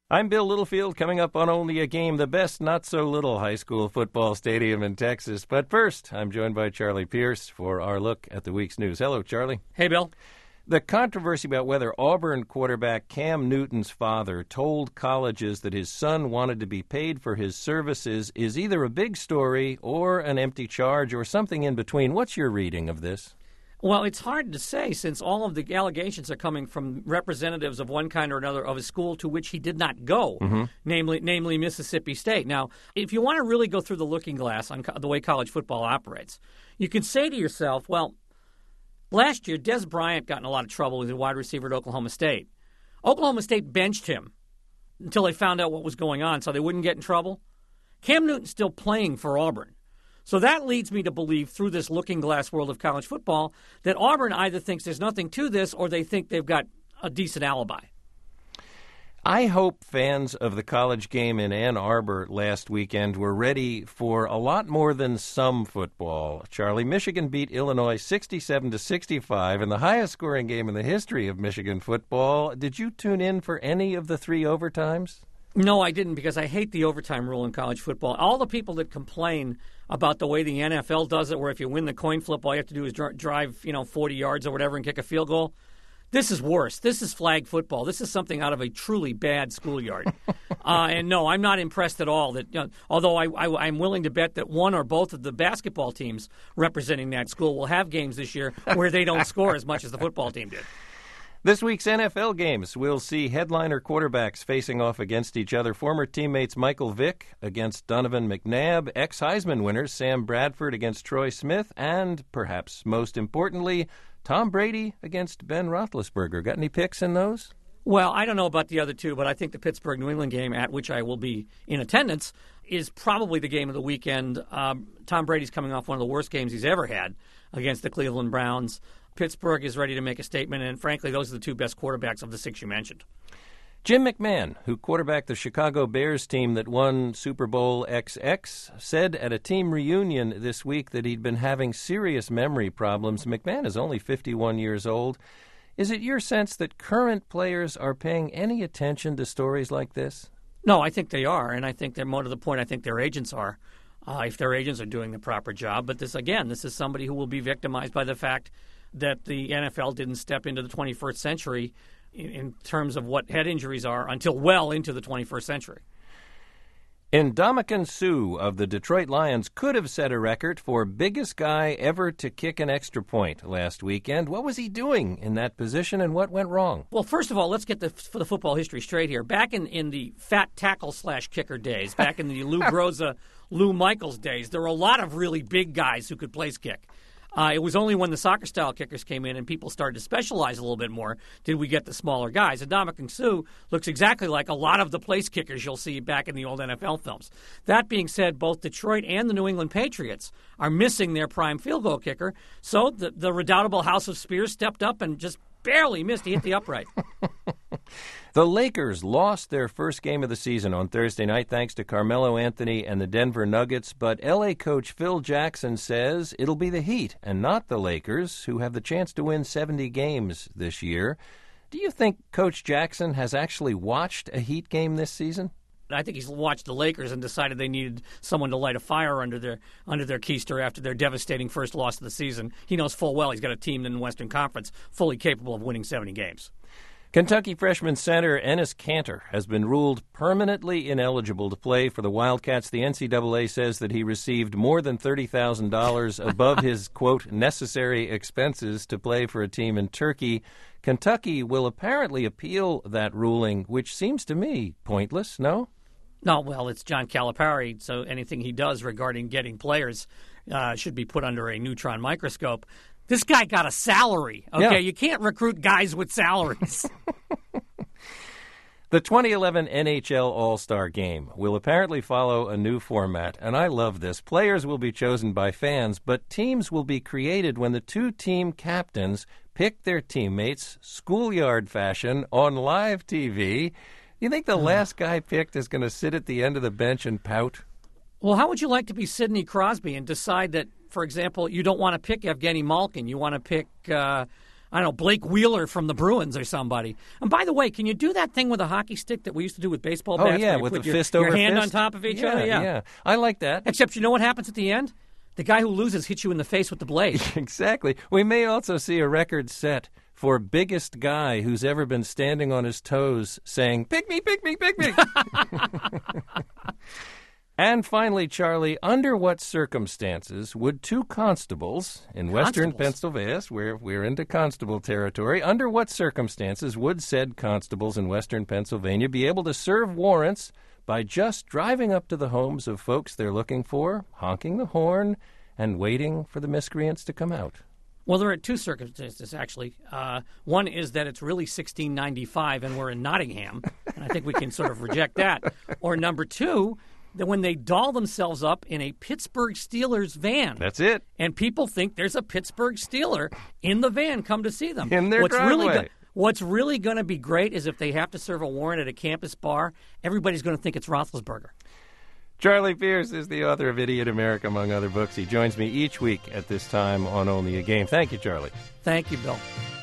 I'm Bill Littlefield, coming up on Only a Game, the best not-so-little high school football stadium in Texas. But first, I'm joined by Charlie Pierce for our look at the week's news. Hello, Charlie. Hey, Bill. The controversy about whether Auburn quarterback Cam Newton's father told colleges that his son wanted to be paid for his services is either a big story or an empty charge or something in between. What's your reading of this? Well, it's hard to say since all of the allegations are coming from representatives of one kind or another of a school to which he did not go, namely Mississippi State. Now, if you want to really go through the looking glass on the way college football operates, you can say to yourself, well, last year Des Bryant got in a lot of trouble with a wide receiver at Oklahoma State. Oklahoma State benched him until they found out what was going on so they wouldn't get in trouble. Cam Newton's still playing for Auburn. So that leads me to believe, through this looking glass world of college football, that Auburn either thinks there's nothing to this or they think they've got a decent alibi. I hope fans of the college game in Ann Arbor last weekend were ready for a lot more than some football. Charlie, Michigan beat Illinois 67-65 in the highest scoring game in the history of Michigan football. Did you tune in for any of the 3 overtimes? No, I didn't, because I hate the overtime rule in college football. All the people that complain about the way the NFL does it, where if you win the coin flip, all you have to do is drive 40 yards or whatever and kick a field goal, this is worse. This is flag football. This is something out of a truly bad schoolyard. And no, I'm not impressed at all. That although I'm willing to bet that one or both of the basketball teams representing that school will have games this year where they don't score as much as the football team did. This week's NFL games, we'll see headliner quarterbacks facing off against each other. Former teammates Michael Vick against Donovan McNabb, ex-Heisman winners Sam Bradford against Troy Smith, and perhaps most importantly, Tom Brady against Ben Roethlisberger. Got any picks in those? Well, I don't know about the other two, but I think the Pittsburgh-New England game, at which I will be in attendance, is probably the game of the weekend. Tom Brady's coming off one of the worst games he's ever had against the Cleveland Browns. Pittsburgh is ready to make a statement, and frankly, those are the 2 best quarterbacks of the 6 you mentioned. Jim McMahon, who quarterbacked the Chicago Bears team that won Super Bowl XX, said at a team reunion this week that he'd been having serious memory problems. McMahon is only 51 years old. Is it your sense that current players are paying any attention to stories like this? No, I think they are, and I think they're more to the point. I think their agents are, if their agents are doing the proper job. But this is somebody who will be victimized by the fact that the NFL didn't step into the 21st century in terms of what head injuries are until well into the 21st century. Ndamukong Suh of the Detroit Lions could have set a record for biggest guy ever to kick an extra point last weekend. What was he doing in that position, and what went wrong? Well, first of all, let's get the football history straight here. Back in the fat tackle/kicker days, back in the Lou Groza, Lou Michaels days, there were a lot of really big guys who could place kick. It was only when the soccer-style kickers came in and people started to specialize a little bit more did we get the smaller guys. Ndamukong Suh looks exactly like a lot of the place kickers you'll see back in the old NFL films. That being said, both Detroit and the New England Patriots are missing their prime field goal kicker, so the redoubtable House of Spears stepped up and just barely missed. He hit the upright. The Lakers lost their first game of the season on Thursday night thanks to Carmelo Anthony and the Denver Nuggets, but L.A. coach Phil Jackson says it'll be the Heat and not the Lakers who have the chance to win 70 games this year. Do you think Coach Jackson has actually watched a Heat game this season? I think he's watched the Lakers and decided they needed someone to light a fire under their keister after their devastating first loss of the season. He knows full well he's got a team in the Western Conference fully capable of winning 70 games. Kentucky freshman center Enes Kanter has been ruled permanently ineligible to play for the Wildcats. The NCAA says that he received more than $30,000 above his, quote, necessary expenses to play for a team in Turkey. Kentucky will apparently appeal that ruling, which seems to me pointless, no? No, well, it's John Calipari, so anything he does regarding getting players should be put under a neutron microscope. This guy got a salary, okay? Yeah. You can't recruit guys with salaries. The 2011 NHL All-Star Game will apparently follow a new format, and I love this. Players will be chosen by fans, but teams will be created when the 2 team captains pick their teammates schoolyard fashion on live TV. You think the last guy picked is going to sit at the end of the bench and pout? Well, how would you like to be Sidney Crosby and decide that, for example, you don't want to pick Evgeny Malkin, you want to pick I don't know, Blake Wheeler from the Bruins or somebody. And by the way, can you do that thing with a hockey stick that we used to do with baseball bats? Oh, yeah, where you with put the fist over your hand fist? on top of each Yeah, other? yeah. I like that. Except you know what happens at the end? The guy who loses hits you in the face with the blade. Exactly. We may also see a record set for biggest guy who's ever been standing on his toes saying, "Pick me, pick me, pick me." And finally, Charlie, under what circumstances would two constables in western Pennsylvania, where we're into constable territory, under what circumstances would said constables in western Pennsylvania be able to serve warrants by just driving up to the homes of folks they're looking for, honking the horn, and waiting for the miscreants to come out? Well, there are two circumstances, actually. One is that it's really 1695 and we're in Nottingham, and I think we can sort of reject that. Or number two, that when they doll themselves up in a Pittsburgh Steelers van. That's it. And people think there's a Pittsburgh Steeler in the van come to see them. In their driveway. What's really going to be great is if they have to serve a warrant at a campus bar, everybody's going to think it's Roethlisberger. Charlie Pierce is the author of Idiot America, among other books. He joins me each week at this time on Only a Game. Thank you, Charlie. Thank you, Bill.